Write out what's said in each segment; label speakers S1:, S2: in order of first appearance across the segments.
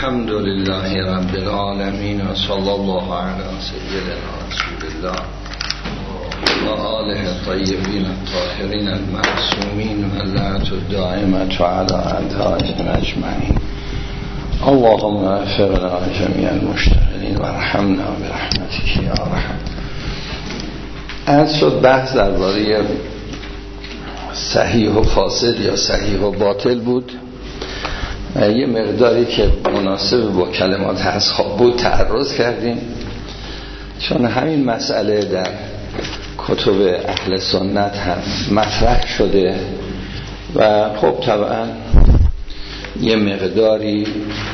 S1: الحمد لله رب العالمين و صلی الله علی سیدنا رسول الله و آله الطیبین الطاهرین المعصومین و اللعنة الدائمة علی اعدائهم اجمعین. اللهم اغفر لنا جمیع المشتغلین و ارحمنا برحمتک یا ارحم. از شد بحث درباره صحیح و فاسد یا صحیح و باطل بود. یه مقداری که مناسب با کلمات اصحاب بود تعرض کردیم، چون همین مسئله در کتب اهل سنت هم مطرح شده و خب طبعا یه مقداری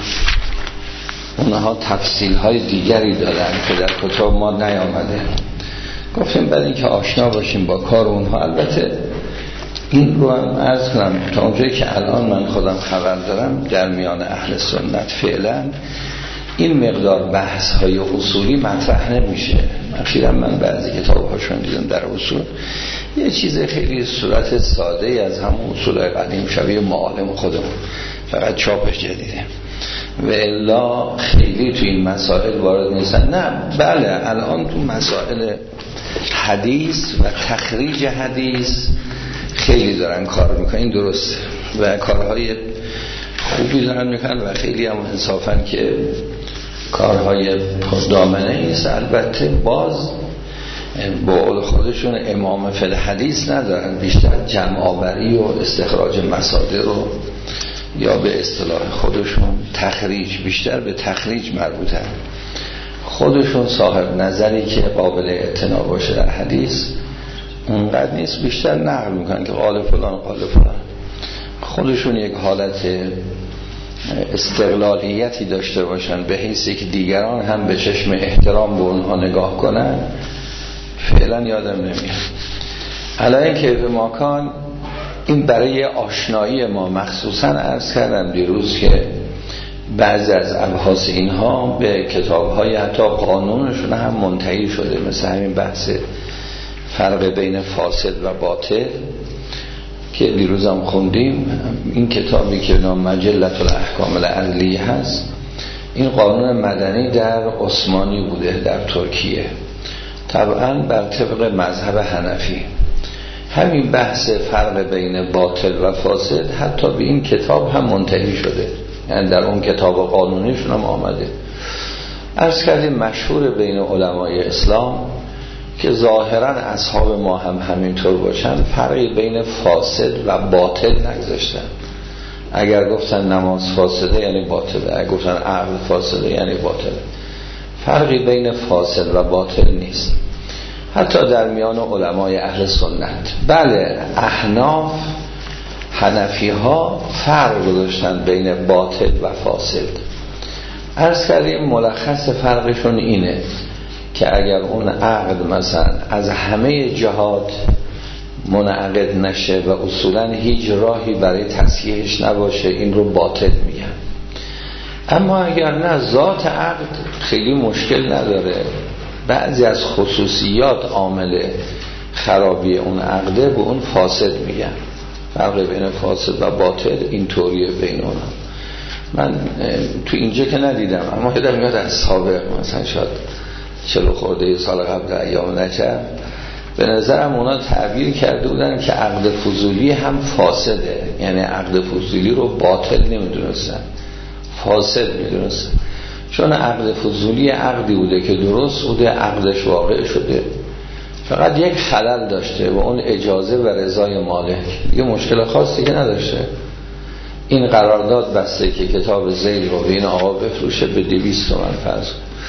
S1: اونها تفصیل های دیگری دادن که در کتب ما نیامده. گفتیم بعد اینکه آشنا باشیم با کار اونها. البته این رو هم عرض کنم تا اونجایی که الان من خودم خبر دارم در میان اهل سنت فعلا این مقدار بحث های اصولی مطرح نمیشه. اخیراً من بعضی کتاب هاشون دیدم در اصول یه چیز خیلی صورت ساده از همون اصول قدیم شبیه معالم خودمون، فقط چاپش جدیده و الا خیلی تو این مسائل وارد نیستن. نه بله الان تو مسائل حدیث و تخریج حدیث خیلی دارن کار میکنن، این درسته و کارهای خوبی دارن میکنن و خیلی هم انصافاً که کارهای پردامنه نیست. البته باز با قول خودشون امام فی الحدیث ندارن، بیشتر جمع آوری و استخراج مصادر رو یا به اصطلاح خودشون تخریج، بیشتر به تخریج مربوطه. خودشون صاحب نظری که قابل اعتنا باشه در حدیث اونقدر نیست، بیشتر نقل میکنن که قال فلان قال فلان. خودشون یک حالت استقلالیتی داشته باشن به حیثی که دیگران هم به چشم احترام به اونها نگاه کنن، فعلا یادم نمیاد. علاوه که به ماکان این برای آشنایی ما مخصوصا عرض کردم دیروز که بعضی از ابحاث اینها به کتاب‌های حتی قانونشون هم منتهی شده، مثل همین بحث فرق بین فاسد و باطل که دیروز هم خوندیم. این کتابی که نام مجلة الاحکام العدلیه هست، این قانون مدنی در عثمانی بوده در ترکیه، طبعا بر طبق مذهب حنفی. همین بحث فرق بین باطل و فاسد حتی به این کتاب هم منتهی شده، یعنی در اون کتاب قانونیشون هم آمده. عرض کردیم مشهور بین علمای اسلام که ظاهرا اصحاب ما هم همینطور باشن، فرقی بین فاسد و باطل نگذاشتن. اگر گفتن نماز فاسده یعنی باطله، اگر گفتن عقل فاسده یعنی باطله. فرقی بین فاسد و باطل نیست، حتی در میان علمای اهل سنت. بله احناف حنفی ها فرق گذاشتن بین باطل و فاسد. عرض کردیم ملخص فرقشون اینه که اگر اون عقد مثلا از همه جهات منعقد نشه و اصولا هیچ راهی برای تصحیحش نباشه، این رو باطل میگن. اما اگر نه ذات عقد خیلی مشکل نداره، بعضی از خصوصیات عامل خرابی اون عقده، به اون فاسد میگن. فرق بین فاسد و باطل این طوریه بین اونا. من تو اینجا که ندیدم، اما که در میاد از سابق مثلا شاید 40 خورده سال قبل ایام نجف به نظرم اونا تعبیر کرده بودن که عقد فضولی هم فاسده، یعنی عقد فضولی رو باطل نمیدونستن، فاسد میدونستن. چون عقد فضولی عقدی بوده که درست بوده، عقدش واقع شده، فقط یک خلل داشته و اون اجازه و رضای مالک، یه مشکل خاصی که نداشته. این قرارداد بسته که کتاب زید رو به این آقا بفروشه به 200 تومن فرض،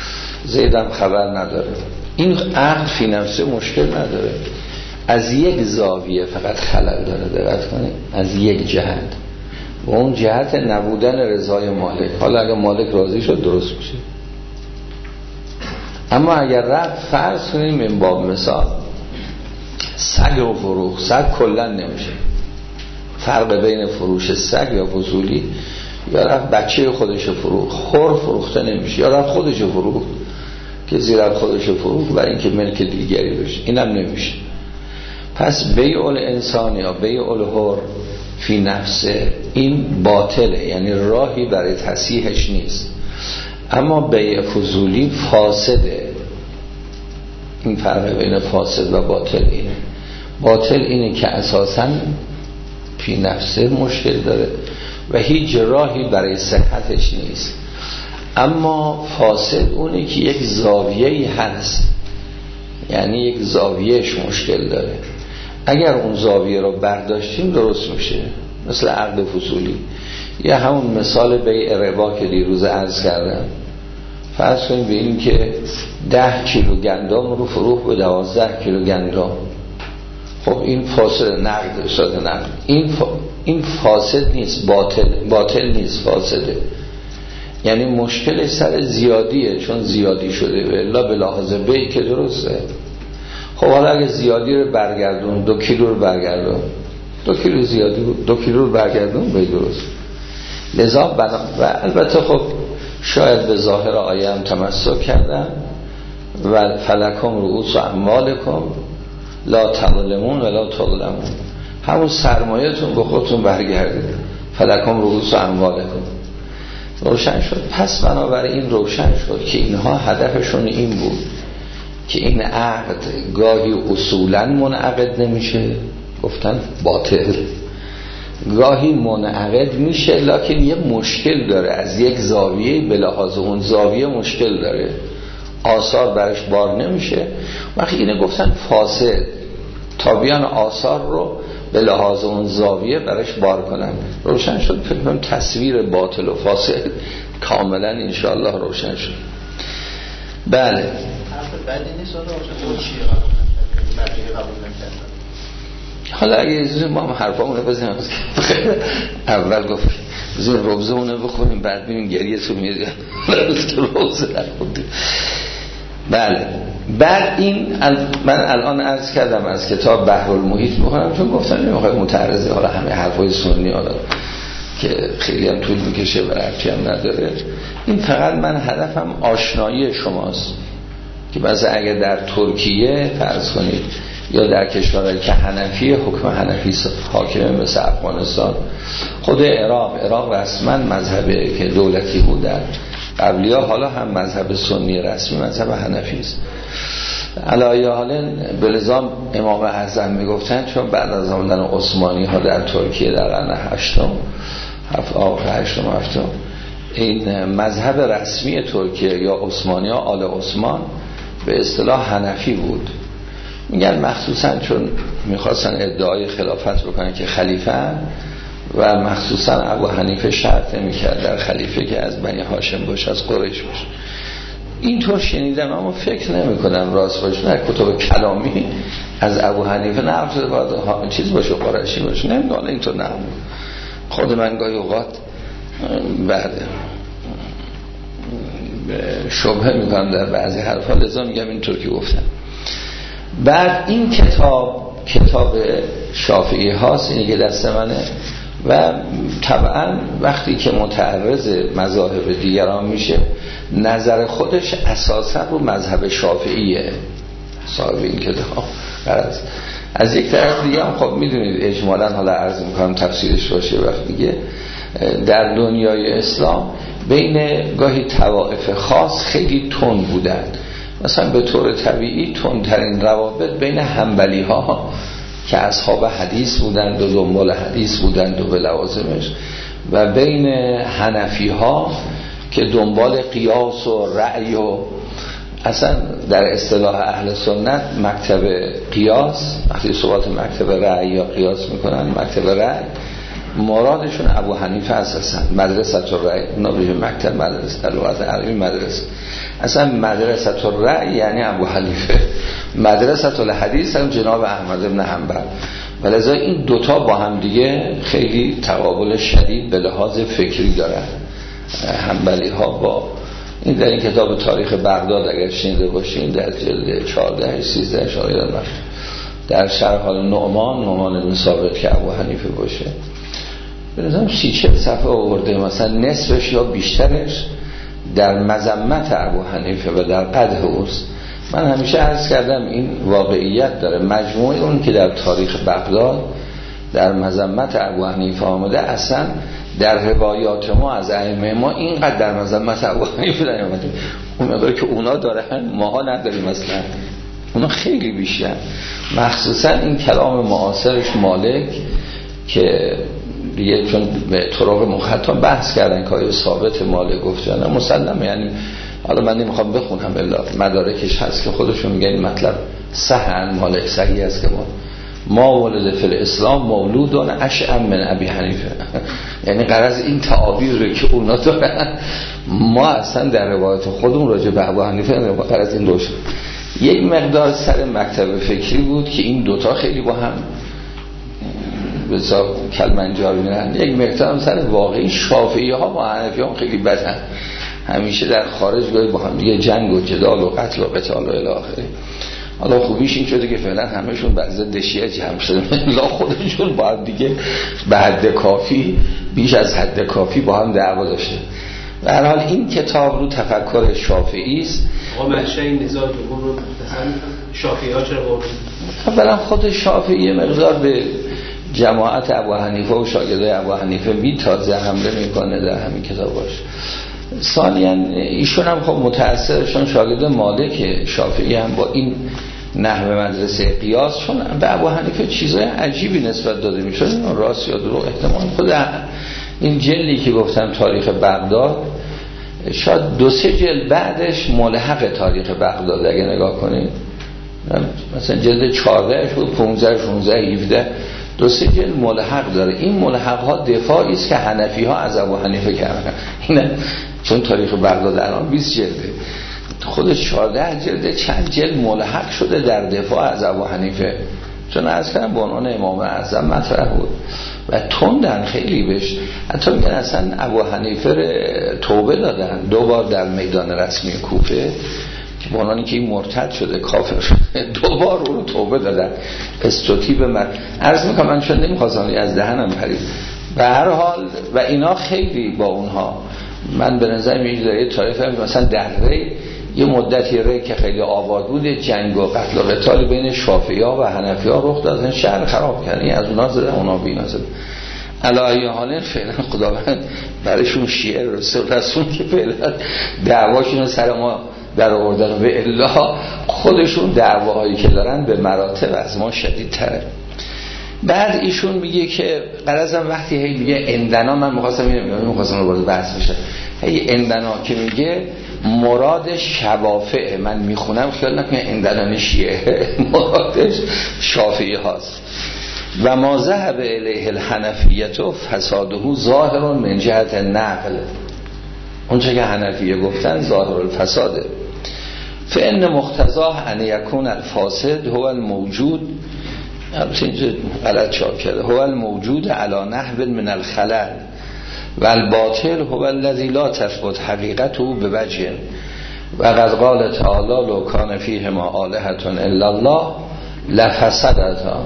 S1: زیدم خبر نداره، این عقد فی نفسه مشکل نداره، از یک زاویه فقط خلل داره، دقت کنید، از یک جهت، و اون جهت نبودن رضای مالک. حالا اگر مالک راضی شد درست میشه. اما اگر رفت فرض کنیم این باب مثال سگ رو فروخت، سگ کلن نمیشه. فرق بین فروش سگ یا فضولی، یا رفت بچه خودش فروخت، خور فروخته نمیشه، یا رفت خودش فروخت که زیرت خودش فروخت برای اینکه ملک دیگری بشه، اینم نمیشه. پس بیع الانسان یا بیع الحر فی نفسه این باطله، یعنی راهی برای تصحیحش نیست. اما بیع فضولی فاسده. این فرق بین فاسد و باطل اینه. باطل اینه که اساساً فی نفسه مشکل داره و هیچ راهی برای صحتش نیست. اما فاسد اونه که یک زاویه‌ای هست، یعنی یک زاویهش مشکل داره. اگر اون زاویه رو برداشتیم درست میشه. مثل عقد فضولی یا همون مثال بیع ربا که دیروز عرض کردم. فرض کنیم به این که 10 کیلو گندم رو فروخت به 12 کیلو گندم. خب این فاسد، نقد شده نقد. این فاسد نیست، باطل نیست، فاسده. یعنی مشکل سر زیادیه، چون زیادی شده و الا به لحاظ بیع که درسته. خب حالا اگه زیادی رو برگردون، 2 کیلو رو برگردون، 2 کیلو زیادی بود، 2 کیلو رو برگردون به درست. لذا و البته خب شاید به ظاهر آیه هم تمسک کردن و فلکم رؤوس اموالکم لا تظلمون ولا تظلمون. همون سرمایه‌تون به خودتون برگردید. فلکم رؤوس اموالکم روشن شد. پس بنابراین روشن شد که اینها هدفشون این بود که این عقد گاهی اصولا منعقد نمیشه، گفتن باطل، گاهی منعقد میشه لکن یه مشکل داره، از یک زاویه به لحاظ اون زاویه مشکل داره، آثار برش بار نمیشه. وقتی اینه گفتن فاسد، تا بیان آثار رو به لحاظ اون زاویه برش بار کنن. روشن شد. فکر کنم تصویر باطل و فاسد کاملا انشاءالله روشن شد. بله حالا اگه ما هم حرفامونه بزنیم اول گفت زیر روزه اونه بخونیم بعد ببینیم گریه تو میاد روزه نخوندیم. بله بعد این من الان عرض کردم از کتاب بحر المحیط میخونم، چون گفتم نمیخواد متعرضه حالا همه حرفای سنی حالا که خیلی هم طول میکشه و ربطی هم نداره. این فقط من هدفم آشنایی شماست که مثلا اگر در ترکیه فرض کنید یا در کشورهایی که حنفی، حکم حنفی حاکمه مثل افغانستان، خود عراق رسما مذهبه که دولتی بود در قبلی‌ها، حالا هم مذهب سنی رسمی مذهب حنفی است. علی حال بلزام امام اعظم میگفتن چون بعد از آمدن عثمانی ها در ترکیه در قرن هشتم این مذهب رسمی ترکیه یا عثمانی ها آل عثمان به اصطلاح حنفی بود. میگن مخصوصا چون میخواستن ادعای خلافت بکنن که خلیفه و مخصوصا ابو حنیفه شرط نمیکرد در خلیفه که از بنی هاشم باشه، از قریش باشه. اینطور شنیدم اما فکر نمی کنم راست باشه. در کتب کلامی از ابو حنیفه نقل شده باید چیز باشه، قریشی باشه. نمیدونم اینطور نقل. خود من گاهی اوقات بعد شبهه میکنم در بعضی حرفا، لذا میگم اینطور که گفتم. بعد این کتاب شافعی هاست، اینی که دست منه و طبعا وقتی که متعرض مذاهب دیگران میشه نظر خودش اساسا رو مذهب شافعیه صاحب این کتاب. از یک طرف دیگه هم خب میدونید اجمالا حالا عرض میکنم تفسیرش باشه وقت دیگه در دنیای اسلام بین گاهی طوائف خاص خیلی تند بودن. مثلا به طور طبیعی تندترین روابط بین حنبلی ها که اصحاب حدیث بودند و دنبال حدیث بودند و به لوازمش، و بین حنفی ها که دنبال قیاس و رأی و اصلا در اصطلاح اهل سنت مکتب قیاس، وقتی صحبت مکتب رأی یا قیاس میکنن مکتب رأی مرادشون ابو حنیفه اساسا مدرسه الرأی، نبیه مکتب مدرسه لغت عربی مدرسه، اصلا مدرسه الرأی یعنی ابو حنیفه، مدرسه الحدیث هم جناب احمد بن حنبل. ولذا این دوتا با هم دیگه خیلی تقابل شدید به لحاظ فکری دارن. حنبلی ها با این در این کتاب تاریخ بغداد اگر شنیده باشین در جلد 14-13 شاید در شرح حال نعمان بن ثابت که ابو حنیفه باشه بنظرم 30-40 صفحه آورده، مثلا نصفش یا بیشترش در مذمت ابو حنیفه و در قدح اوست. من همیشه عرض کردم این واقعیت داره. مجموعه اون که در تاریخ بغداد در مذمت ابو حنیفه آمده، اصلا در روایات ما از ائمه ما اینقدر در مذمت ابو حنیفه نیامده. اون مقدار که اونا دارن ماها نداریم، اصلا اونا خیلی بیشتر. مخصوصا این کلام معاصرش مالک که دیگه چون به طرق مخطا بحث کردن که آیا ثابت مالک گفت یا نه، مسلمه. یعنی حالا من نمیخوام بخونم الا مدارکش هست که خودشون میگن این مطلب صحیح مالک صحیح است که ما ولد فی الاسلام مولودون اشعم من ابی حنیفه. یعنی غرض این تعابیر رو که اونا دارن ما اصلا در روایت خودمون راجع به ابو حنیفه غرض این روشن. یک مقدار سر مکتب فکری بود که این دوتا خیلی با هم بسا کلمنجار میرن. یک مقدار هم سر واقعی شافعی ها با حنفی ها خیلی بدن، همیشه در خارج گاهی با هم دیگه جنگ و جدال و قتل و قتال و الی آخره. حالا خوبیش این شده که فعلا همه‌شون بر ضد شیعه جمع شده، لا خودشون با هم دیگه به حد کافی، بیش از حد کافی با هم دعوا داشته. به هر حال این کتاب رو تفکر شافعی است.
S2: منشأ این نزاع دوم رو مثلا شافعی‌ها چرا قربون؟
S1: اولا خود شافعی مقدار به جماعت ابو حنیفه و شاگردای ابو حنیفه تازه حمله میکنه در همین کتاباش. ثانیاً ایشون هم خب متأثرشون شاگرد مالک شافعی هم با این نحو مدرسه قیاس، چون به ابو حنیفه چیزای عجیبی نسبت داده میشه، راست یا دروغ احتمال. خود این جلدی که گفتم تاریخ بغداد شاید 2-3 جلد بعدش ملحق تاریخ بغداد اگه نگاه کنید، مثلا جلد 14 شد 15 16 17 2-3 جلد ملحق داره. این ملحق ها دفاعی است که حنفی ها از ابو حنیفه کردن. اینه چون تاریخ بغداد الان 20 جلده، خودش 14 جلده، چند جلد ملحق شده در دفاع از ابو حنیفه، چون از کردن به عنوان امام اعظم مطرح بود و تندن خیلی بهش. حتی میگن اصلا ابو حنیفه توبه دادن 2 بار در میدان رسمی کوفه که به عنوان که این مرتد شده کافر شده، 2 بار رو توبه دادن. استوتیب من عرض میکنم، من چون نمیخواستم از دهنم پرید. به هر حال و اینا خیلی با اونها من به نظر میاد تاریخ مثلا در ری یه مدتی ری که خیلی آباد بود، جنگ و قتل و قتال بین شافعی ها و حنفی ها رخ داد، شهر خراب کردن، از اونا زده اونا بینا زده. علی حال فعلا خداوند برایشون شیعه رسول که فعلا دعواشون سر ما در آوردن و الا خودشون دعواهایی که دارن به مراتب از ما شدیدتره. بعد ایشون میگه که غرضم وقتی هی میگه اندنا، من میخواستم رو باز بحث بشه، هی اندنا که میگه مراد شوافعه، من میخونم خیال نکنه اندنان شیعه، مرادش شافعی هاست. و ما ذهب الیه الحنفیت و فساده ظاهر من جهت نقل، اونچه که حنفیه گفتن ظاهر الفساده. فان مقتضاه ان یکون الفاسد هو الموجود، اینجا غلط چاپ کرده، هو الموجود علی نحو من الخلل و الباطل هو الذی لا تثبت حقیقته بوجه و قد قال تعالی لو کان فیهما آلهة الا الله لفسدتا.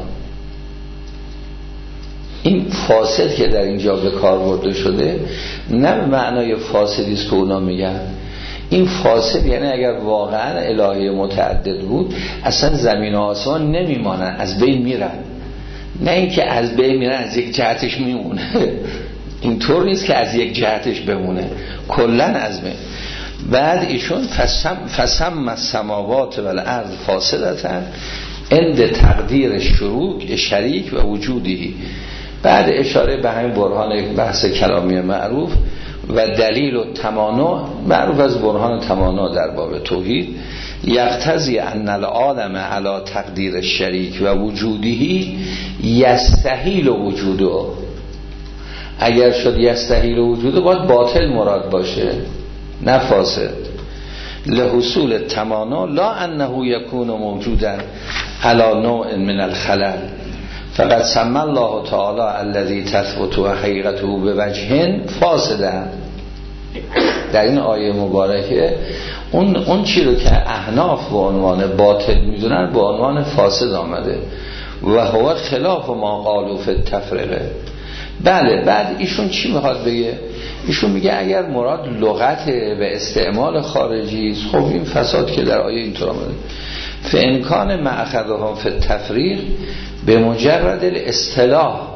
S1: این فاسد که در اینجا به کار برده شده نه به معنای فاسدی است که اونا میگن. این فاسد یعنی اگر واقعا الهه متعدد بود اصلا زمین و آسمان نمیمانن، از بین میرن. نه اینکه از بین میرن از یک جهتش میمونه، اینطور نیست که از یک جهتش بمونه، کلن از بین. بعد ایشون فسم السماوات و الارض فاسدتن عند تقدیر شریک و وجودی. بعد اشاره به همین برهان بحث کلامی معروف و دلیل و تمانع معروف از برهان تمانع در باب توحید، یقتضی ان العالم علی تقدیر شریک و وجودی یستحیل وجوده. اگر شد یستحیل وجوده باید باطل مراد باشه نه فاسد. لحصول تمانع لا انه یکون موجودا علی نوع من الخلل، فقط سمى الله تعالی الذی تثبت حقیقته بوجه فاسدا. در این آیه مبارکه اون چی رو که احناف به عنوان باطل میدونن به عنوان فاسد آمده و هو خلاف ما قالوا فی التفریقه. بله. بعد ایشون چی میخواد بگه؟ ایشون میگه اگر مراد لغت و استعمال خارجی است، خب این فساد که در آیه اینطور آمده. فانکان معخذها فی التفریق به مجرد الاصطلاح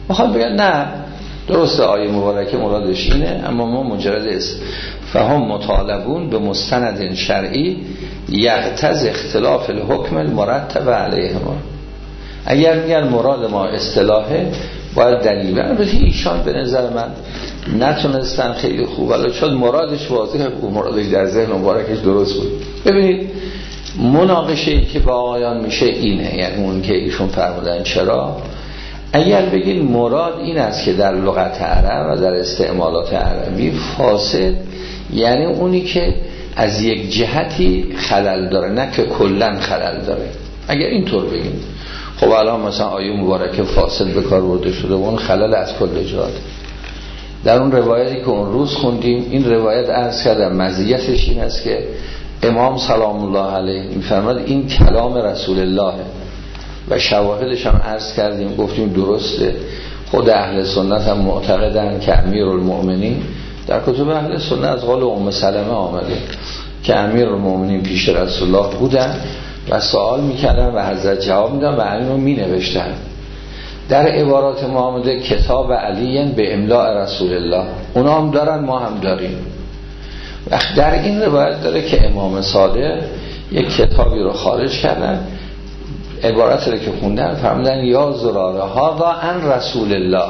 S1: میخواد بگن نه درسته آیه مبارکه مرادش اینه، اما ما مجرد است فهم مطالبون به مستند شرعی یقتضی اختلاف الحکم المرتب علیهما. اگر میگن مراد ما اصطلاحه باید دلیل بیارن. ایشان به نظر من نتونستن خیلی خوب، ولی چون مرادش واضحه و مرادش در ذهن مبارکش درست بود. ببینید مناقشه‌ای که با آقایان میشه اینه، یعنی اون که ایشون فرمودن چرا اگر بگید مراد این است که در لغت عرب و در استعمالات عربی فاسد یعنی اونی که از یک جهتی خلل داره نه که کلن خلل داره. اگر اینطور بگیم خب الان مثلا آیه مبارکه فاسد به کار برده شده و اون خلل از کل جهات. در اون روایتی که اون روز خوندیم این روایت عرض کردم مزیتش این است که امام سلام الله علیه می‌فرماد این کلام رسول الله و شواهدش هم عرض کردیم گفتیم درسته. خود اهل سنت هم معتقدن که امیرالمؤمنین در کتب اهل سنت از قول ام سلمه آمده که امیرالمؤمنین پیش رسول الله بودن و سوال میکردن و حضرت جواب میدن و همین رو مینوشتن. در عبارات ما آمده کتاب علی به املاء رسول الله، اونا هم دارن ما هم داریم. و در این روایت داره که امام صادق یک کتابی رو خارج کردن، عبارت رو که خوندن فرمودن یا زراره هذا عن رسول الله،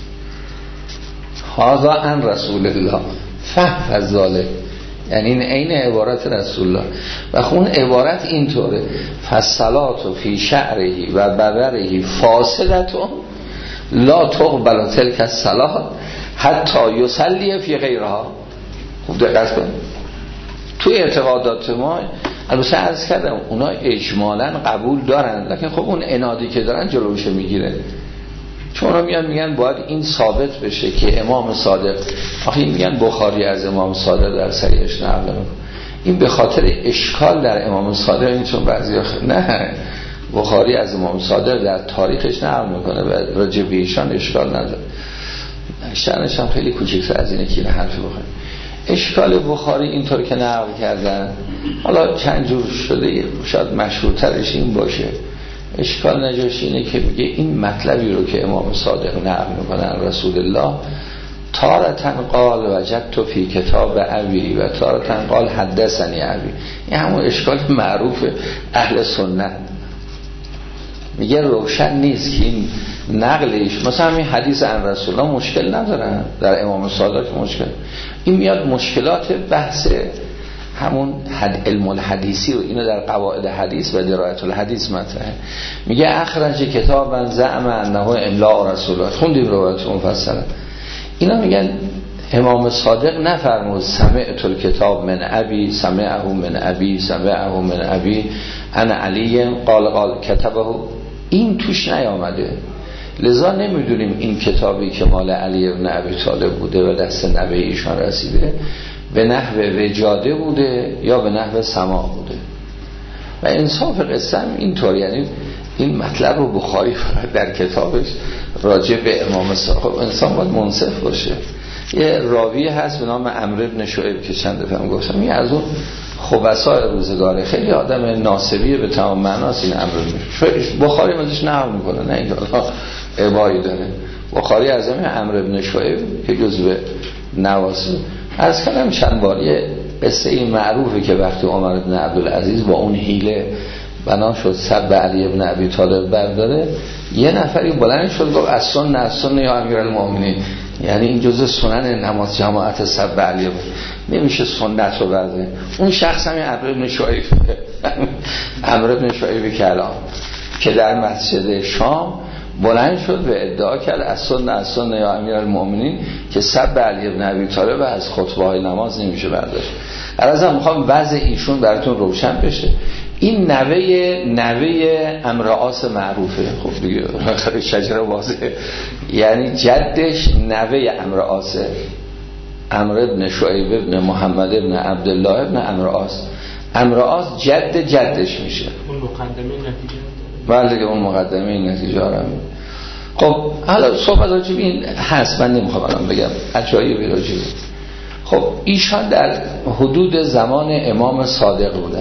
S1: هذا عن رسول الله فحفظ ذلك، یعنی این عین عبارت رسول الله. و خون عبارت اینطوره فالصلاة فی شعره و ببره فاسدتون لا تقبل تلک الصلاة حتی یصلی فی غیرها. خوب دقت کن توی اعتقادات ما البته عرض کردم اونا اجمالاً قبول دارن، لکن خب اون عنادی که دارن جلوش میگیره. چون اونا میگن باید این ثابت بشه که امام صادق، آخه میگن بخاری از امام صادق در صحیحش نقل میکنه، این به خاطر اشکال در امام صادق، این چون بعضیا نه بخاری از امام صادق در تاریخش نقل میکنه و راجع به ایشان اشکال نداره، شأنش هم خیلی کوچیک‌تر از اینه که حرف بخاری. اشکال بخاری اینطور که نقل کردن حالا چند جور شده، شاید مشهورترش این باشه. اشکال نجاشی اینه که میگه این مطلبی رو که امام صادق نقل میکنن رسول الله تارتن قال وجدت فی کتاب ابی و تارتن قال حدثنی ابی، این همون اشکال معروف اهل سنت. میگه روشن نیست که این نقلش مثلا این حدیث عن رسول الله مشکل ندارن، در امام صادق مشکل، این میاد مشکلات بحث همون علم الحدیثی رو اینو در قواعد حدیث و درایت الحدیث مطرحه. میگه اخرج کتابا زعم انه املاء رسول الله، خوندیم روایت مفصلا. اینا میگن امام صادق نفرمود سمعت الکتاب من ابی سمعه من ابی سمعه من ابی انا علی قال کتبه، این توش نیامده. لذا نمیدونیم این کتابی که مال علی ابن ابی طالب بوده و دست نوه ایشان رسیده به نحو وجاده بوده یا به نحو سماع بوده. و انصاف قصه هم اینطور، یعنی این مطلب رو بخاری در کتابش راجع به امام صادق، انسان باید منصف باشه. یه راوی هست به نام عمرو بن شعیب که چند دفعه هم گفتم این از اون خبثاء روزگاره، خیلی آدم ناصبیه به تمام معناست. این عمرو بن شعیب بخاری ازش نقل میکنه، نه اینکه عبایی داره. بخاری از همین عمرو بن شعیب که جزو نواصی از کلم چند بار یه قصه این معروفه که وقتی عمر بن عبدالعزیز با اون حیله بنا شد سب علی ابن ابی طالب برداره، یه نفری بلند شد گفت از سنه یا امیرالمؤمنین، یعنی این جزء سنن نماز جماعت سب علی بود، نمیشه سنت رو برده. اون شخص همین عمرو بن شعیب، عمرو بن شعیب کلام که در مسجد شام بلند شد و ادعا کرد از سنه یا امیرالمؤمنین که سب علی ابن ابی طالب از خطبه های نماز نمیشه برداشت. الان میخوام وضع ایشون براتون روشن بشه. این نوه امرعاص معروفه، خب دیگه شجره واضحه، یعنی جدش نوه امرعاصه، عمرو بن شعیب ابن محمد ابن عبدالله ابن امرعاص. امرعاص جدش میشه.
S2: اون مقدمه نتیجه
S1: بله اون مقدمه نتیجه آرم. خب حالا صحبت راجب این هست، من نمیخوام الان بگم عجایبی راجب. خب ایشان در حدود زمان امام صادق بودن.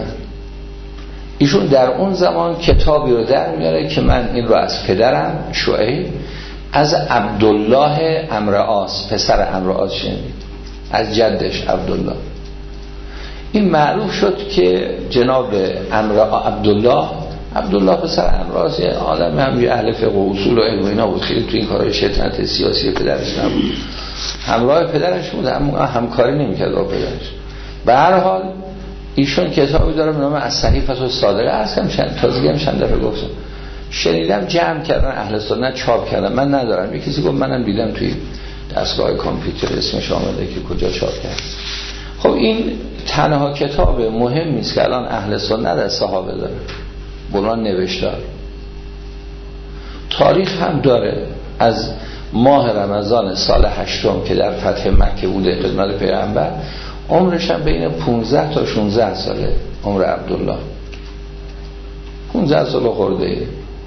S1: ایشون در اون زمان کتابی رو در میاره که من این رو از پدرم شعیب از عبدالله عمرو عاص پسر عمرو عاص شنید، از جدش عبدالله. این معروف شد که جناب عبدالله پسر عمرو عاص عالم هم یه اهل فقه و اصول و علم و اینا بود، خیلی تو این کارهای شیطنت سیاسی پدرش نبود، همراه پدرش بود اما همکاری نمی‌کرد با پدرش. به هر حال ایشون کتابی داره به نام الصحیفة الصادقه، اصلا تازگی هم چند دفعه گفتم، شنیدم جمع کردن اهل سنت چاپ کردن، من ندارم، یه کسی گفت منم دیدم توی دستگاه کامپیوتر اسمش آمده که کجا چاپ کرد. خب این تنها کتاب مهمی است که الان اهل سنت از صحابه داره، بنان نوشتار، تاریخ هم داره. از ماه رمضان سال 8 که در فتح مکه بوده خدمت پیغمبر، عمرش هم بین 15 تا 16 ساله، عمر عبدالله 15 سال خورده.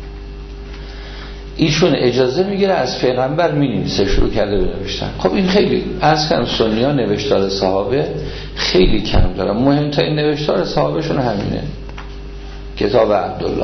S1: ایشون اجازه میگیره از پیغمبر مینویسه، شروع کرده به نوشتن. خب این خیلی از کم سنی ها نوشتار صحابه خیلی کم دارن، مهمترین نوشتار صحابه شون همینه، کتاب عبدالله.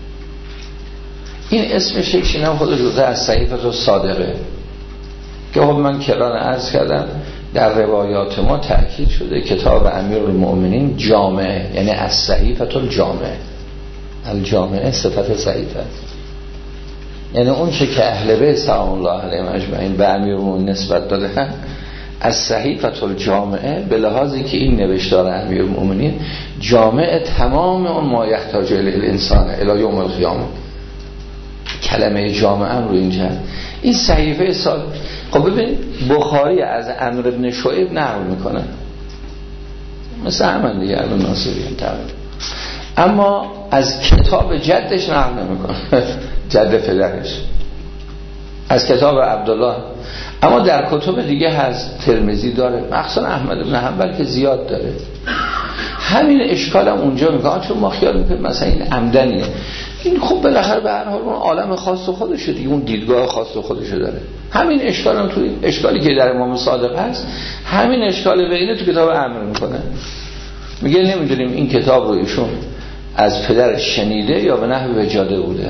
S1: این اسمش یکشین هم خود جزء از صحیفة الصادقه که خب من کران عرض کردم در روایات ما تأکید شده کتاب امیرالمؤمنین جامعه، یعنی از صحیفة الجامعه، الجامعه صفت صحیفه، یعنی اون چه که اهل بیت سلام الله علیهم اجمعین به امیرالمؤمنین نسبت دادن، از صحیفة الجامعه به لحاظی که این نوشتار امیرالمؤمنین جامعه تمام اون ما یحتاج الیه الانسان الی یوم القیامه، کلمه جامعه هم رو اینجا. این صحیفه سال، خب ببین بخاری از عمرو بن شعیب نقل میکنه، مثل همین دیگه الان ناصریان تقریبا، اما از کتاب جدش نقل نمیکنه، جد پدرش، از کتاب عبدالله. اما در کتب دیگه هست، ترمذی داره، مخصوصا احمد بن حنبل که زیاد داره. همین اشکال هم اونجا میگه، چون ما خیال میکنیم مثلا این عمدنیه، این خب بالاخره به هر حال اون عالم خاص خودشه دیگه، اون دیدگاه خاص خودشو داره. همین اشکال هم توی اشکالی که در امام صادق هست، همین اشکال بینه تو کتاب امر میکنه، میگه نمیدونیم این کتاب رو ایشون از پدرش شنیده یا به نحو وجاده بوده.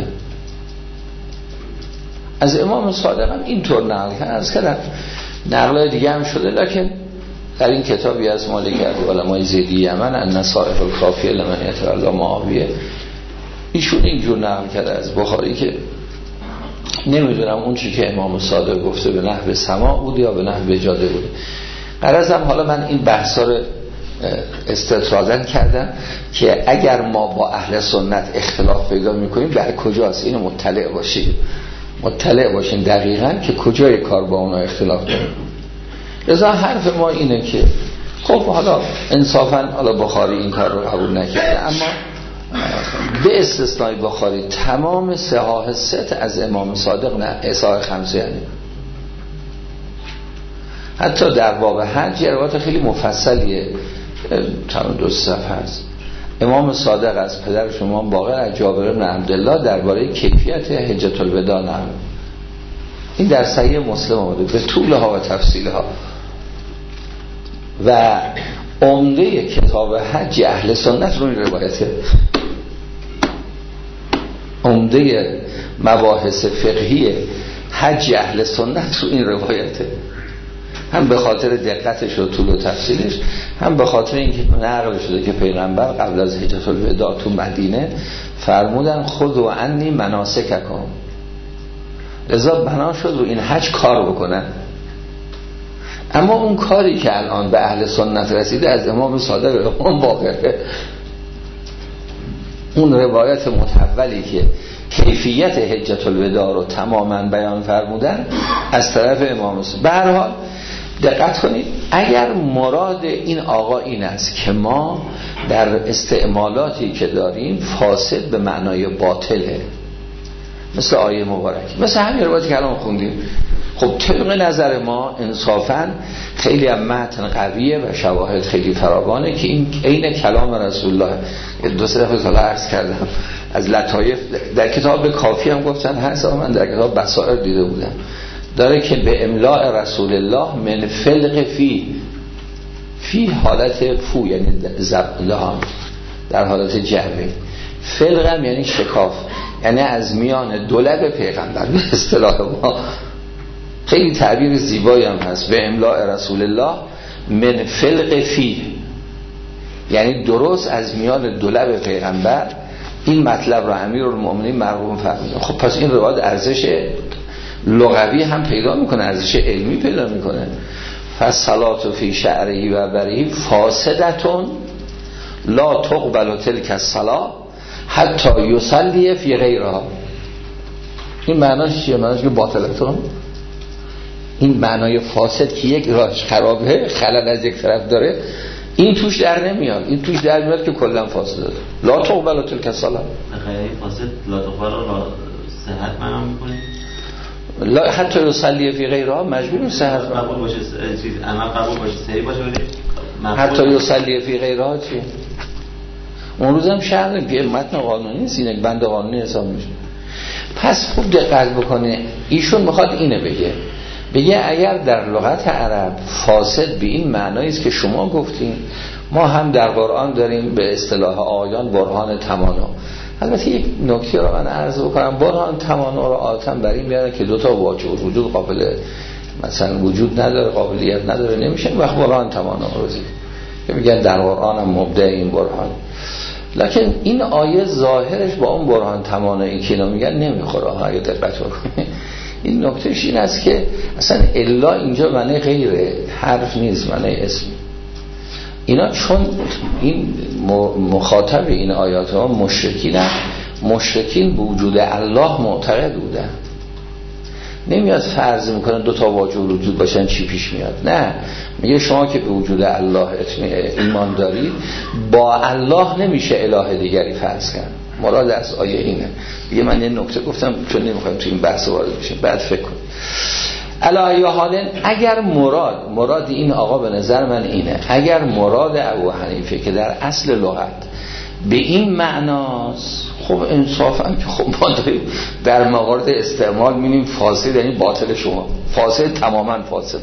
S1: از امام صادق هم اینطور نقل کرد، از کردم نقلای دیگه هم شده، لکن در این کتابی از مالک علمای زیدی یمن النصائح الکافیه لمن یتولی معاویه، ایشون اینجور نقل کرده از بخاری که نمیدونم اون چی که امام صادق گفته به نحو سماع بود یا به نحو وجاده بود. غرضم حالا من این بحثا رو استطرادا کردم که اگر ما با اهل سنت اختلاف پیدا میکنیم در کجاست، اینو مطلع باشین دقیقاً که کجای کار با اونا اختلاف داریم. لذا حرف ما اینه که خب حالا انصافاً حالا بخاری این کار رو قبول نکرده، اما به استثنای بخاری تمام صحاح ست از امام صادق نه، اصحاح خمسه، یعنی حتی در باب حج روایت خیلی مفصلیه، تمام 2 صفحه است. امام صادق از پدر شما باقر از جابر بن عبدالله درباره کیفیت حجة الوداع نقل، این در صحیح مسلم آمده به طولها و تفصیلها. و عمده کتاب حج اهل سنت رو این روایته، عمده مباحث فقهی حج اهل سنت رو این روایته، هم به خاطر دقتش و طول و تفصیلش، هم به خاطر اینکه نقل شده که پیغمبر قبل از حجة الوداع تو مدینه فرمودن خذوا عنی مناسککم، لذا بنا شد رو این حج کار بکنن. اما اون کاری که الان به اهل سنت رسیده از امام صادق اون باقره، اون روایت متولی که کیفیت حجة الوداع رو تماما بیان فرمودن از طرف امام صادق. به هر حال دقت کنید، اگر مراد این آقا این است که ما در استعمالاتی که داریم فاسد به معنای باطله، مثل آیه مبارک، مثل همین روایتی که الان خوندیم، خب طبق نظر ما انصافاً خیلی هم متن قویه و شواهد خیلی فراوانه که این عین کلام رسول الله. 2-3 دفعه سال عرض کردم از لطایف در کتاب کافی هم گفتن هست، من در کتاب بصائر دیده بودم، داره که به املاء رسول الله من فلق فی حالت فو، یعنی لهان در حالت جمعی، فلق هم یعنی شکاف، یعنی از میان دو لب پیغمبر. به اصطلاح ما خیلی تعبیر زیبایی هم هست، به املاء رسول الله من فلق فیه، یعنی درست از میان دو لب پیغمبر این مطلب را امیرالمؤمنین مرقوم فرمودن. خب پس این روایت ارزش لغوی هم پیدا میکنه، ارزش علمی پیدا میکنه. فالصلاة فی شعره و بره فاسدتون لا تقبل تلک الصلاة حتی یصلی فی غیرها. این معناش چیه؟ معناش که باطلتون، این معنای فاسد که یک راهش خرابه، خلل از یک طرف داره، این توش در نمیاد. این توش در میاد که کلا فاسده. لا تقبل تلک الصلاة،
S3: خیلی فاسد لا تقبل لا صحت معنا میکنه.
S1: لا حتی یصلی فی غیرها، مجبور صحت
S3: قبول باشه، چیز عمل قبول باشه، صحیح باشه، ولی
S1: حتی یصلی فی غیرها چیه؟ اون روز هم شرط که متن قانونی نیست، این بند قانونی حساب میشه. پس خوب دقت بکنه، ایشون میخواد اینه بگه اگر در لغت عرب فاسد به این معنایی است که شما گفتین، ما هم در قرآن داریم به اصطلاح آیان برهان تمانا. البته یک نکته رو من عرض بکنم، برهان تمانا رو عادتاً برای این میارن که دوتا واجب وجود قابل مثلا وجود نداره، قابلیت نداره، نمیشه وقت برهان تمانا روزی که میگن در قرآن هم مبدع این برهان. لکن این آیه ظاهرش با اون برهان تمانایی که اینا میگن نمیخوره. اگه دقت کنید این نکتهش این است که اصلا الا اینجا معنی غیره، حرف نیست، معنی اسم. اینا چون این مخاطب این آیات ها مشرکین به وجود الله معتقد بودن. نمیاد فرض میکنن دو تا واجب وجود باشن چی پیش میاد، نه، میگه شما که به وجود الله ایمان دارید، با الله نمیشه اله دیگری فرض کرد. مراد از آیه اینه. دیگه من یه نکته گفتم چون نمیخوایم تو این بحث وارد بشیم، بعد فکر کنیم. علی حال اگر مراد این آقا به نظر من اینه، اگر مراد ابو حنیفه که در اصل لغت به این معناست، خب انصافا که خب ما داریم در موارد استعمال می‌بینیم فاسد یعنی باطل شما، فاسد تماما فاسد.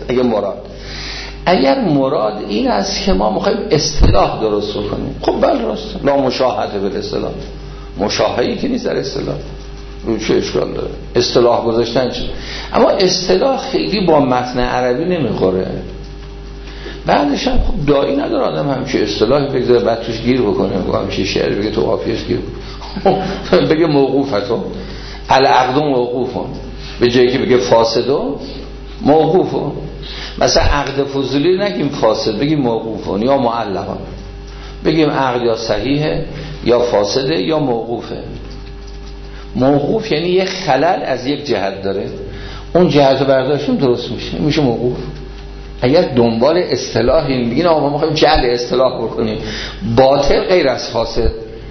S1: اگر مراد این است که ما می‌خوایم اصطلاح درست کنیم، خب بله راست، لا مشاهده به اصطلاح، مشاهده‌ای که نیست در اصطلاح، رو چه اشکال داره اصطلاح گذاشتن چه؟ اما اصطلاح خیلی با متن عربی نمیخوره. بعدش هم خب دایی نداره آدم همچه اصطلاحی بگذاره بعد توش گیر بکنه، همچه شعر بگه تو قافیه‌اش گیر بگه موقوفتو العقد موقوفون، به جایی که بگه فاسدو موقوفون. مثلا عقد فضولی نگیم فاسد، بگیم موقوفون یا معلقون، بگیم عقد یا صحیحه یا فاسده یا موقوفه. موقوف یعنی یک خلل از یک جهت داره، اون جهت رو برداشتیم درست میشه موقوف. اگر دنبال اصطلاحی بگین آقا ما می‌خوایم جعل اصطلاح بکنیم، باطل غیر از فاسد.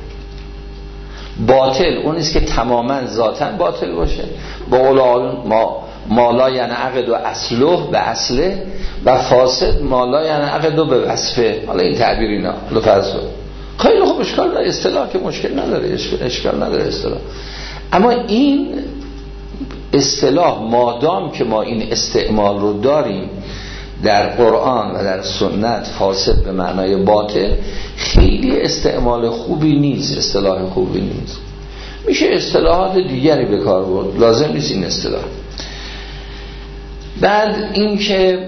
S1: باطل اون است که تماما ذاتاً باطل باشه، با قول ما لا ینعقد و اصله به اصله، و فاسد ما لا ینعقد به وصفه. حالا این تعبیر اینا لفظ خیلی خوب، اشکال نداره، اصطلاح که مشکل نداره، اشکال نداره اصطلاح. اما این اصطلاح مادام که ما این استعمال رو داریم در قرآن و در سنت، فاسد به معنای باطل، خیلی استعمال خوبی نیست، اصطلاح خوبی نیست. میشه اصطلاحات دیگری به کار برد، لازم نیست این اصطلاح. بعد این که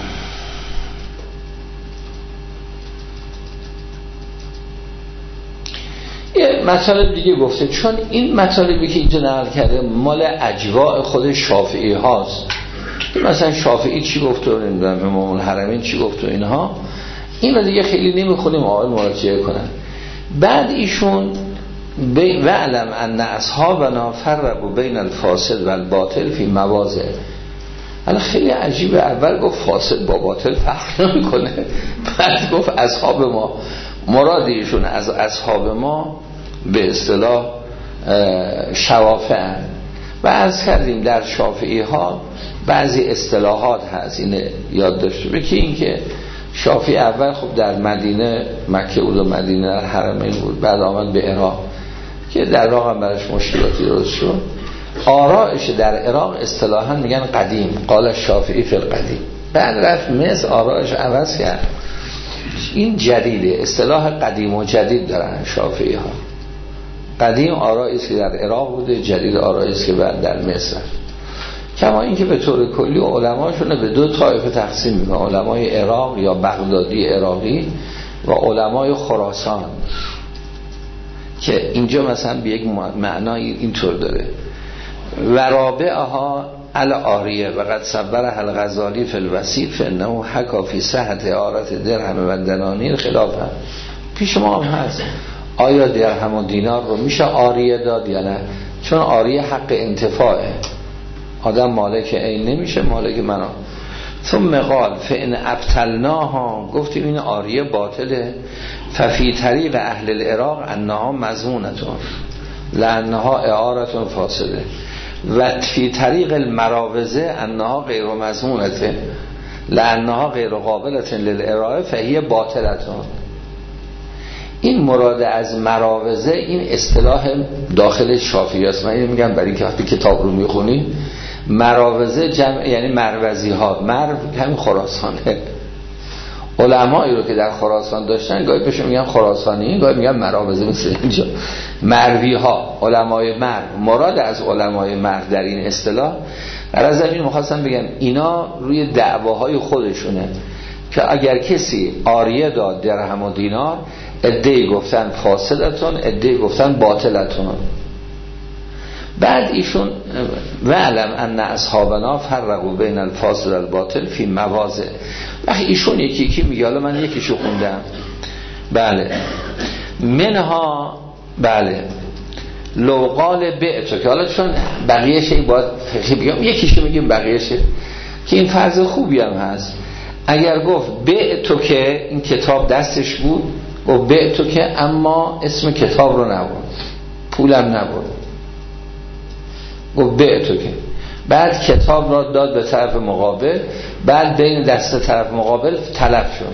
S1: یه مطالب دیگه گفته، چون این مطالبی که اینجا نقل کرده مال اجواء خود شافعی هاست. مثلا شافعی چی گفت و نمیدونم امام الحرمین چی گفت و اینها، این رو دیگه خیلی نمیخونیم آقای مراجعه کنن. بعد ایشون وعلم ان اصحابنا فرقوا بین الفاسد و الباطل فی مواضع. حالا خیلی عجیبه، اول گفت فاسد با باطل فرق نمیکنه، بعد گفت اصحاب ما، مراد ایشون از اصحاب ما به اصطلاح شوافع. و عرض کردیم در شافعی ها بعضی اصطلاحات هست، اینه یاد داشته بکی، این که شافعی اول خب در مدینه مکه بود و مدینه در حرمین بود، بعد آمد به عراق که در عراق هم برش مشکلاتی درست شد. آرائش در عراق اصطلاحا میگن قدیم، قال شافعی فی القدیم، بعد رفت مصر آرائش عوض کرد، این جدیده. اصطلاح قدیم و جدید دارن شافعی ها، قدیم آرایی است که در عراق بوده، جدید آرایی است که در مصر. کما اینکه به طور کلی علماشون به دو طایفه تقسیم میکنن، علمای عراق یا بغدادی عراقی و علمای خراسان، که اینجا مثلا به یک معنای اینطور داره: و رابعها العاریه و قد صبرها الغزالی فی الوسیط فانه حکا فی صحت اعارت درهم و دنانیر خلافه. پیش ما هم هست آیا درهم و دینار رو میشه عاریه داد یا نه؟ چون عاریه حق انتفاعه، آدم مالک این نمیشه، مالک منا. ثم قال فان ابطلناها، گفتیم این عاریه باطله، ففی طریق اهل العراق انها مضمونتون لانها اعارتون فاسده و فی طریق المراوزه انها غیر مضمونته لانها غیر قابلت للارائه فهی باطلتون. این مراد از مراوزه این اصطلاح داخل شافعی است. من اینو میگم برای که وقتی کتاب رو میخونی، مراوزه جمع یعنی مروزی ها، مرو همین خراسانه. علمایی رو که در خراسان داشتن گاهی بهشون میگن خراسانی، گاهی میگن مراوزه، مثل اینجا مروی ها، علمای مرو. مراد از علمای مرو در این اصطلاح از این میخواستم بگم اینا روی دعواهای خودشونه که اگر کسی عاریه داد درهم و دینار، عده‌ای گفتن فاسدتون، عده‌ای گفتن باطلتون. بعد ایشون وعلم ان اصحابنا فرقوا بین الفاسد والباطل فی مواضع. وقتی ایشون یکی میگه، حالا من یکیشو خوندم، بله، منها، بله، لو قال بعتو، که حالا چون بقیه شی باید بگم، یکیشو میگیم بقیه شی که این فرض خوبی هم هست. اگر گفت بعتو که این کتاب دستش بود و بعتو که اما اسم کتاب رو نبود، پولم نبود، و بعتو که بعد کتاب را داد به طرف مقابل، بعد بین دست طرف مقابل تلف شد،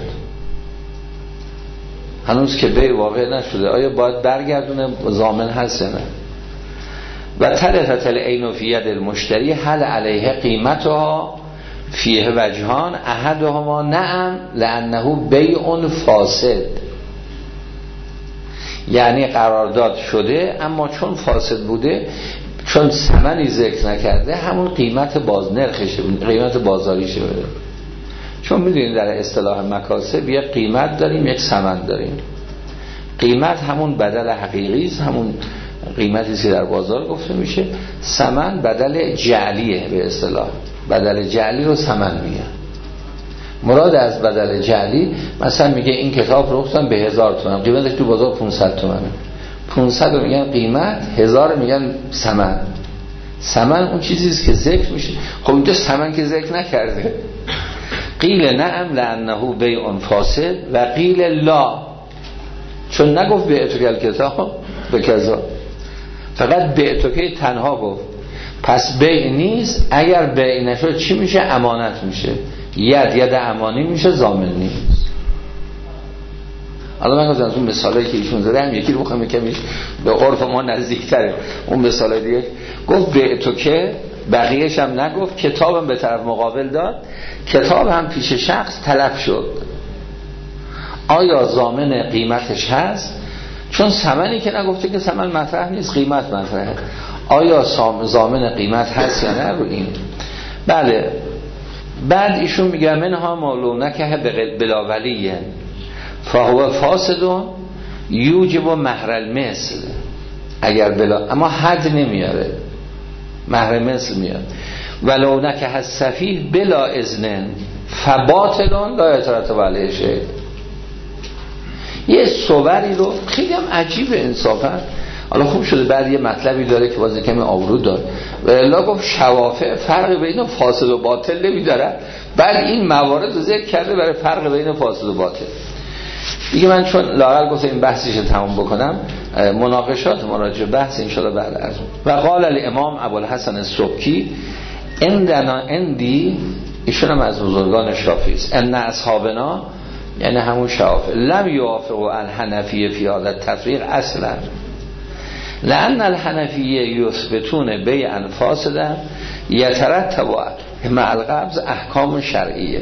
S1: هنوز که بیع واقع نشده، آیا باید برگردونه؟ ضامن هست نه؟ و تلفت العین فی ید المشتری هل علیه قیمتها فیه وجهان احدهما نعم لانه بیع فاسد، یعنی قرارداد شده اما چون فاسد بوده، چون ثمنی ذکر نکرده، همون قیمت نرخش، قیمت بازاریشه بده. چون میدونید در اصطلاح مکاسب یک قیمت داریم، یک ثمن داریم. قیمت همون بدل حقیقی است، همون قیمتی که در بازار گفته میشه. ثمن بدل جعلیه، به اصطلاح بدل جعلی رو ثمن میگن. مراد از بدل جعلی مثلا میگه این کتاب رو گفتن به 1000 تومان، قیمتش تو بازار 500 تومنه، 500 رو میگن قیمت، 1000 میگن ثمن. ثمن اون چیزی است که ذکر میشه. خب اینجا ثمن که ذکر نکرده. قیل نعم لانه بیع فاسد و قیل لا، چون نگفت بعتو کتاب به کذا، فقط بعتو که تنها گفت، پس بیع نیست. اگر بیع نشد چی میشه؟ امانت میشه، ید امانی میشه، ضامن نیست. حالا من گفتم اون مثالی که ایشون زده هم یکی رو بخوام کمی به عرف ما نزدیک‌تره. اون مثال دیگه گفت بعتو که، بقیه‌اش هم نگفت، کتابم به طرف مقابل داد، کتاب هم پیش شخص تلف شد. آیا ضامن قیمتش هست؟ چون ثمنی که نگفته که ثمن مطرح نیست، قیمت مطرحه. آیا ضامن قیمت هست یا نه رو این؟ بله. بعد ایشون میگه منها مولونکه بلا ولیه فهو فاسدون یوجب مهر المثل، اگر بلا، اما حد نمیاره، مهر مثل میاد. ولو نکه السفیه بلا اذن فباطلون لا یترتب علیه شیء. یه صوری رو خیلی هم عجیبه انصافا. حالا خوب شده بعد یه مطلبی داره که باز کمی آورود داره و الا گفت شوافع فرق بین فاسد و باطل نمیداره، بعد این موارد رو ذکر کرده برای فرق بین فاسد و باطل. دیگه من چون لااقل گفتم این بحثیش تموم بکنم، مناقشات مراجع بحث ان شاء الله بعد از اون. و قال الامام ابوالحسن السبکی اندی، ایشون هم از بزرگان شافعی است، ان اصحابنا یعنی همون شافعی لم یوافقوا الحنفیه فی هذا التفریق اصلا، لان الحنفیه یثبتون بیعا فاسدا یترتب مع القبض احکام شرعیه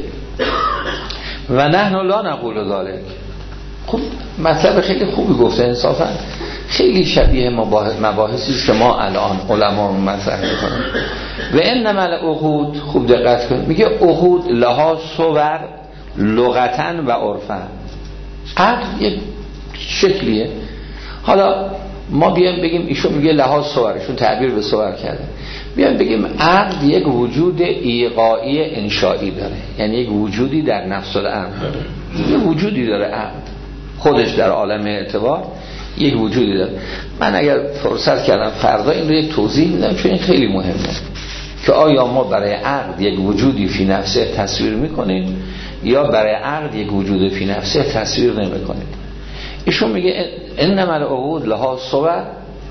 S1: و نحن لا نقول ذلك. خب مطلب خیلی خوبی گفته انصافا، خیلی شبیه مباحثی است که ما الان علما مطرح می‌کنیم. و انما العقود، خوب دقت کنید، میگه عقود لها صور لغتن و عرفن. عقد یک شکلیه. حالا ما بیایم بگیم ایشون میگه لها صور، ایشون تعبیر به صور کرده، بیایم بگیم عقد یک وجود ایقاعی انشایی داره، یعنی یک وجودی در نفس الامر داره، یک وجودی داره عقد خودش در عالم اعتبار یک وجودی داره. من اگر فرصت کردم فردا این رو یک توضیح میدم، چون این خیلی مهمه که آیا ما برای عقد یک وجودی فی نفسه تصویر میکنیم یا برای عقد یک وجود فی نفسه تصویر نمیکنیم. ایشون میگه انما العقود لها صور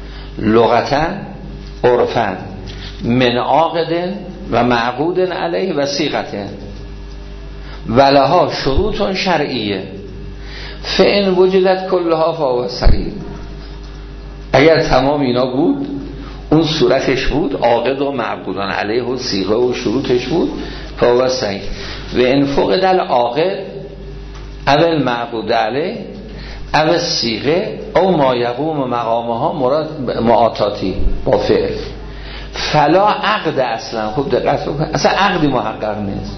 S1: لغتن عرفن من عاقد و معقود علیه و صیغه و لها شروط شرعیه فإن وجدت کلها فهو صحیح. اگر تمام اینا بود، اون صورتش بود، عاقد و معقودان علیه و صیغه و شروطش بود، فهو صحیح. و ان فقد العاقد او المعقود علیه او الصیغه او ما یقوم مقامها مراد معاطاتی با فعل فلا عقد اصلا. خوب دقت بکن، اصلا عقدی محقق نیست،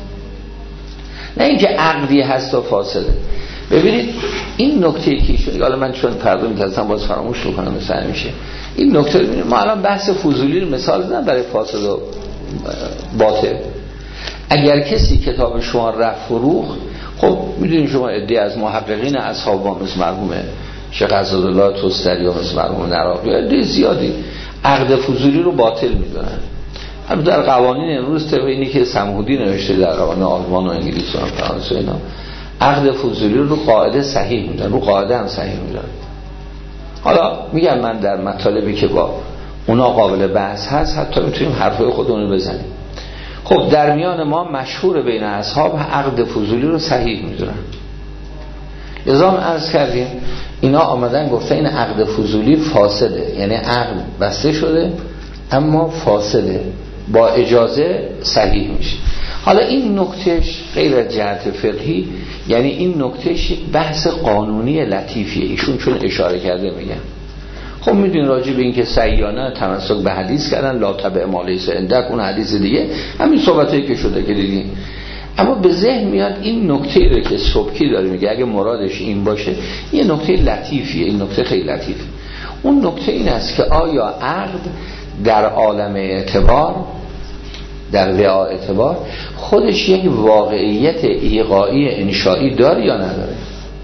S1: نه اینکه عقدی هست و فاسده. ببینید این نکته که شد، حالا من چون پردو می‌کردم باز فراموش می‌کنم مثلا میشه این نکته. ببینید ما الان بحث فضولی رو مثال زدم برای فاسد و باطل. اگر کسی کتاب شما رفت فروخت، خب میدونید شما عده از محققین اصحاب ما مثل مرحوم شیخ عزالله توستری و مثل مرحوم نراقی عده زیادی عقد فضولی رو باطل میدونن. البته در قوانین امروز طبق اینی که سمهودی نوشته در قوانین آلمان و انگلیس و فرانسه اینا عقد فضولی رو قاعده صحیح میدن، رو قاعده هم صحیح میدن. حالا میگم من در مطالبی که با اونا قابل بحث هست حتی میتونیم حرفای خودمون رو بزنیم. خب در میان ما مشهور بین اصحاب عقد فضولی رو صحیح میدونن. لذا عرض کردیم اینا آمدن گفته این عقد فضولی فاسده، یعنی عقد بسته شده اما فاسده، با اجازه صحیح میشه. حالا این نکتهش غیر از جهت فقهی، یعنی این نکتهش یک بحث قانونی لطیفیه. ایشون چون اشاره کرده میگن خب میدونی راجع به این که سیانه تمسک به حدیث کردن لا تبع ما لیس عندک، اون حدیث دیگه همین صحبتایی که شده که دیدین. اما به ذهن میاد این نکته رو که سبکی داره میگه اگه مرادش این باشه یه نکته لطیفیه، این نکته خیلی لطیفه. اون نکته این است که آیا عقد در عالم اعتبار، در وعاء اعتبار خودش یک واقعیت ایقاعی انشایی داره یا نداره؟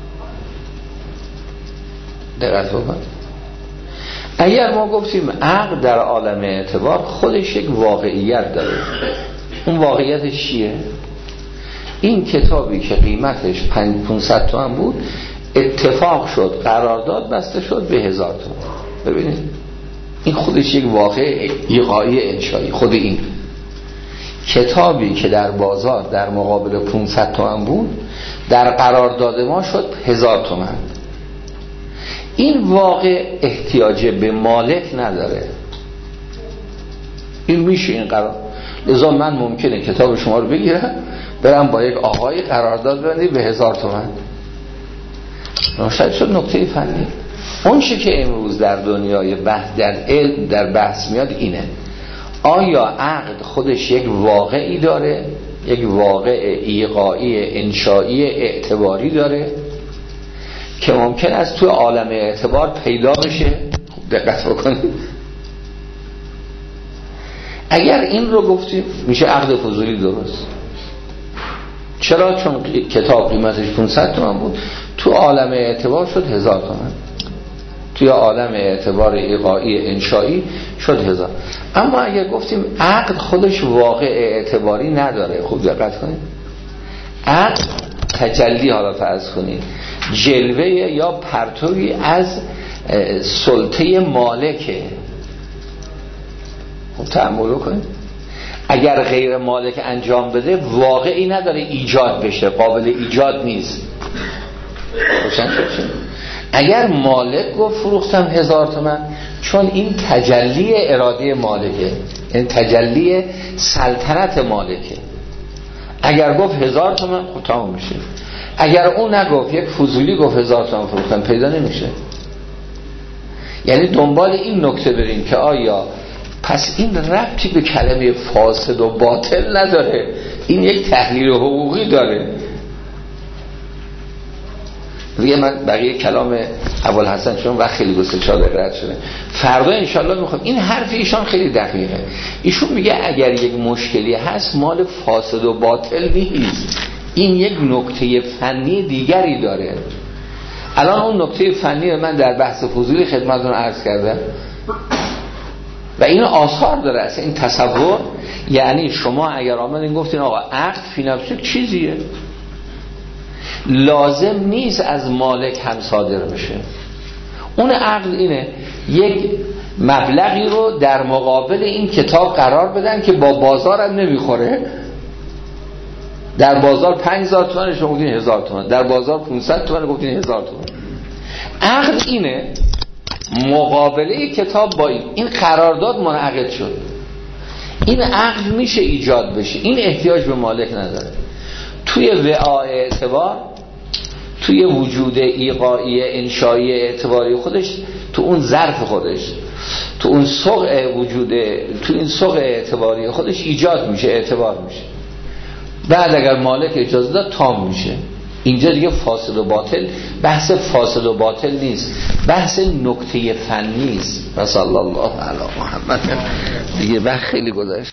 S1: دقت بکن. اگر ما گفتیم عقد در عالم اعتبار خودش یک واقعیت داره، اون واقعیتش چیه؟ این کتابی که قیمتش 500 تومان بود اتفاق شد، قرارداد بسته شد به 1000 تومان. ببینید این خودش یک واقع ایقاعی انشایی. خود این کتابی که در بازار در مقابل 500 تومان بود در قرارداد ما شد 1000 تومان. این واقع احتیاج به مالک نداره، این میشه این قرار. لذا من ممکنه کتاب شما رو بگیرم برم با یک آقای قرارداد بندی به 1000 تومان. شاید شد نکته فنی. اون چی که امروز در دنیای بحث در علم در بحث میاد اینه آیا عقد خودش یک واقعی داره، یک واقع ایقاعی انشایی اعتباری داره که ممکن است توی عالم اعتبار پیدا بشه؟ دقت بکنید. اگر این رو گفتیم میشه عقد فضولی درست. چرا؟ چون کتاب قیمتش 500 تومان بود، تو عالم اعتبار شد 1000 تومان، توی عالم اعتبار ایقاعی انشایی شد 1000. اما اگر گفتیم عقد خودش واقع اعتباری نداره، خوب دقت کنید، عقد تجلی، حالا فرض کنید جلوه یا پرتوی از سلطه مالکه. خب تأمل کنید، اگر غیر مالک انجام بده واقعی نداره ایجاد بشه، قابل ایجاد نیست. روشن شد؟ اگر مالک گفت فروختم 1000 تومان، چون این تجلی اراده مالکه، این تجلی سلطنت مالکه. اگر گفت 1000 تومان خب تمام میشه. اگر اون نگفت، یک فضولی گفت 1000 تومان فروختم، پیدا نمیشه. یعنی دنبال این نکته بریم که آیا پس این ربطی به کلمه فاسد و باطل نداره، این یک تحلیل حقوقی داره. دیگه من بقیه کلام ابوالحسن چون وقت خیلی گسته 4 دقیقه رد شده، فردا انشالله میخوام. این حرف ایشان خیلی دقیقه. ایشون میگه اگر یک مشکلی هست مال فاسد و باطل نیست، این یک نکته فنی دیگری داره. الان اون نکته فنی من در بحث فضولی خدمتتون عرض کردم و این آثار داره. اصلا این تصور، یعنی شما اگر آمدین گفتین آقا عقد فی نفسه چیزیه، لازم نیست از مالک هم صادر بشه. اون عقد اینه یک مبلغی رو در مقابل این کتاب قرار بدن که با بازار هم نمیخوره. در بازار 5000 تومان شما گفتین 1000 تومان، در بازار 500 تومان گفتین 1000 تومان. عقد اینه مقابله کتاب با این قرارداد منعقد شد. این عقد میشه ایجاد بشه، این احتیاج به مالک نداره. توی وعاء اعتبار، توی وجود ایقاعی انشایی اعتباری خودش، تو اون ظرف خودش، تو اون سوق وجود، تو این سوق اعتباری خودش ایجاد میشه، اعتبار میشه. بعد اگر مالک اجازه داد تام میشه. اینجا دیگه فاسد و باطل، بحث فاسد و باطل نیست، بحث نکته فنی است. صلی الله علی محمد. دیگه وقت خیلی گذشت.